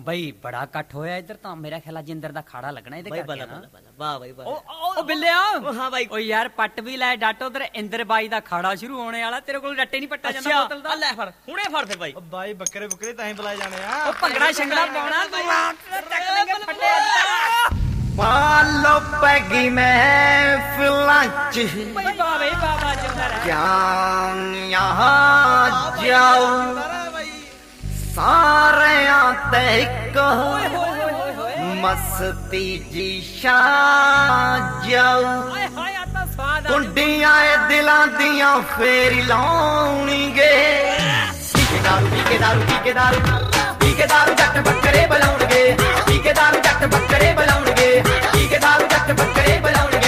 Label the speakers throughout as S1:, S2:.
S1: ਬਈ ਬੜਾ ਇਕੱਠ ਹੋਇਆ ਇੱਧਰ ਤਾਂ। ਮੇਰਾ ਖਿਆਲ ਅੱਜ ਇੰਦਰ ਦਾ ਖਾੜਾ ਲੱਗਣਾ ਇਹਦੇ ਕਰਕੇ ਨਾ।
S2: ਵਾਹ ਬਈ ਵਾਹ।
S1: ਉਹ ਬਿੱਲਿਆ
S2: ਹਾਂ ਬਾਈ।
S1: ਓ ਯਾਰ ਪੱਟ ਵੀ ਲੈ ਡੱਟ, ਉਧਰ ਇੰਦਰ ਬਾਈ ਦਾ ਖਾੜਾ ਸ਼ੁਰੂ ਹੋਣੇ ਵਾਲਾ। ਤੇਰੇ ਕੋਲ ਰੱਟੇ ਨਹੀਂ ਪੱਟਾ ਜਾਂਦਾ ਬੋਤਲ ਦਾ?
S2: ਲੈ ਫੜ, ਹੁਣੇ ਫੜ ਫਿਰ ਬਾਈ।
S3: ਓ ਬਾਈ ਬੱਕਰੇ ਬੁੱਕਰੇ ਤਾਂ ਹੀ ਬੁਲਾਏ ਜਾਣੇ ਆ।
S1: ਉਹ ਭੰਗੜਾ ਸ਼ੰਗੜਾ ਪਾਉਣਾ ਤੂੰ ਚੱਕ ਲੈਂਗੇ ਫੱਟੇ ਅੱਜ।
S4: ਪਾਲੋ ਪੈਗੀ महफिलां च
S1: ਬਈ ਬਾਬੇ ਬਾਬਾ ਜਿੰਦਾ ਰਹਿ।
S4: क्या यहाँ जाओ सारे आते को मस्ती जी छा जाओ।
S1: ਹਾਏ ਆ ਤਾਂ ਸਵਾਦ ਆ।
S4: कुंडियां दिलां दियां फेर लाउणगे। पी के दारू पी के दारू पी के दारू पी के दारू जट बकरे बुलाउणगे। पी के दारू जट बकरे बुलाउणगे। पी के दारू जट बकरे बुलाउणगे।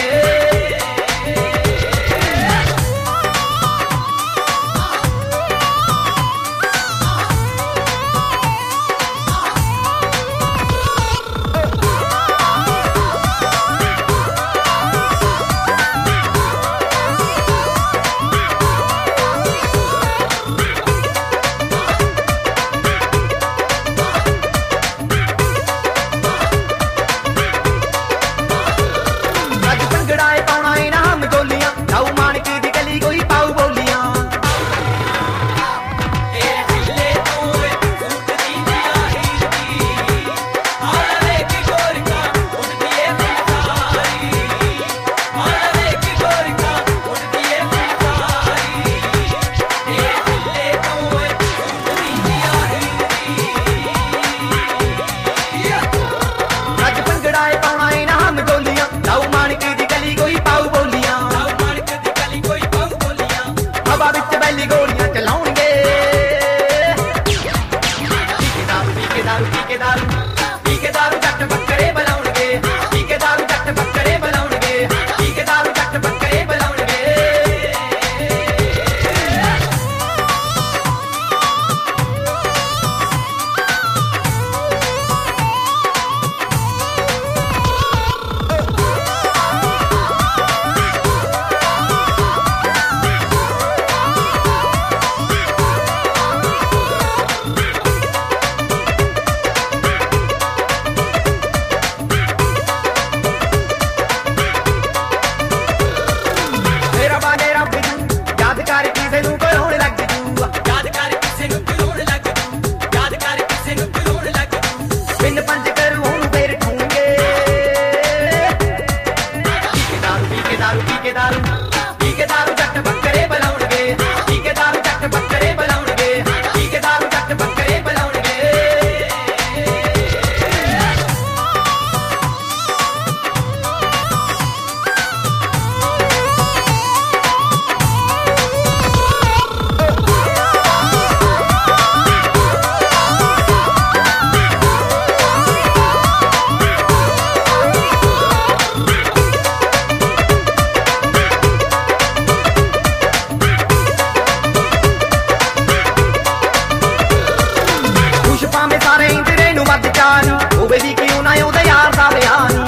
S4: ਸਾਰੇ ਇੰਦਰੇ ਨੂੰ ਵੱਧ ਚਾਰ ਹੋਵੇ ਵੀ ਕਿਉਂ ਨਾ ਉਹਦੇ ਯਾਰ ਦਾ ਬਿਆਨ।